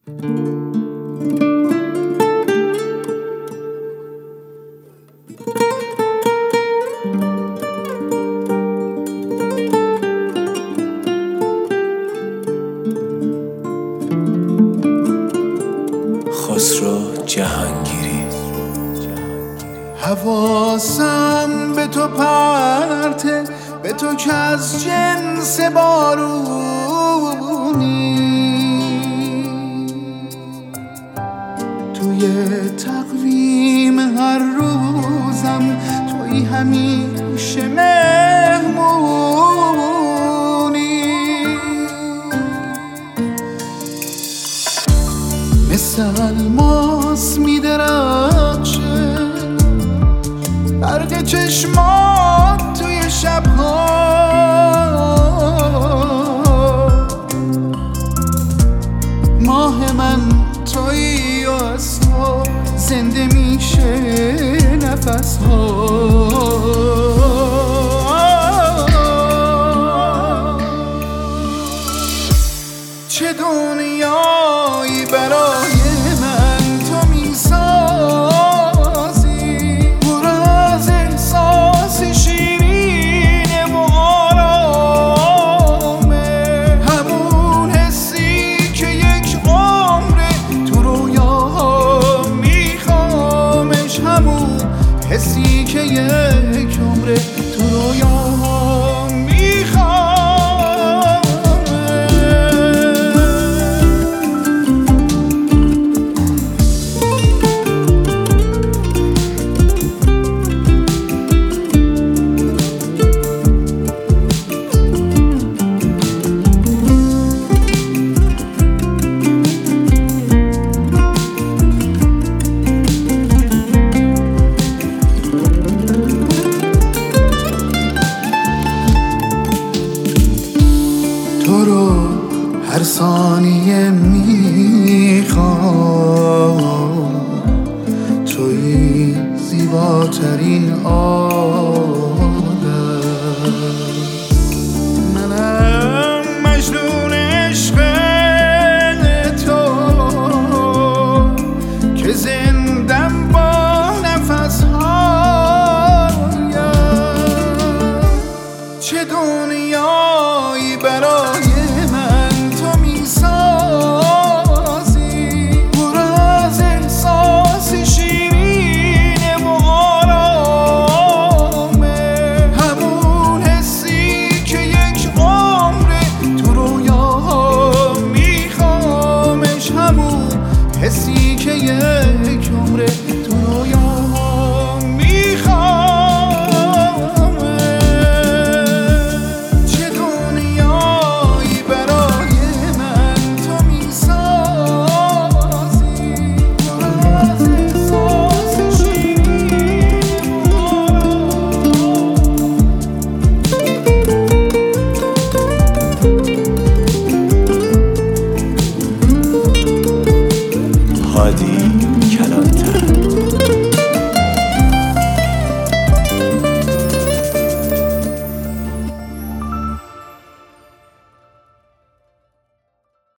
خسرو جهانگیری. حواسم به تو پرته، به تو که از جنس بارونی، توی تقویم هر روزم توی همیشه مهمونی. مثل الماس میدرخشه برق چشمات توی شبها، ماه من تویی و از تو زنده میشه نفسها. چه دنیایی برای من تو میسازی، پر از احساس شیرین و آرامه، همون حسی که یک عمره تو رویاها میخوامش، همون حسی که یک عمره تو رویاها میخوام. تو رو هر ثانیه میخوام، توی زیباترین آدم، منم مجنون عشق تو که زندم با نفسهایم. چه دنیایی برای من تو میسازی، پر از احساس شیرین و آرامه، همون حسی که یک عمره تو رویاها میخوامش، همون حسی که یک عمره تو رویاها میخوام. هادی کلانتر.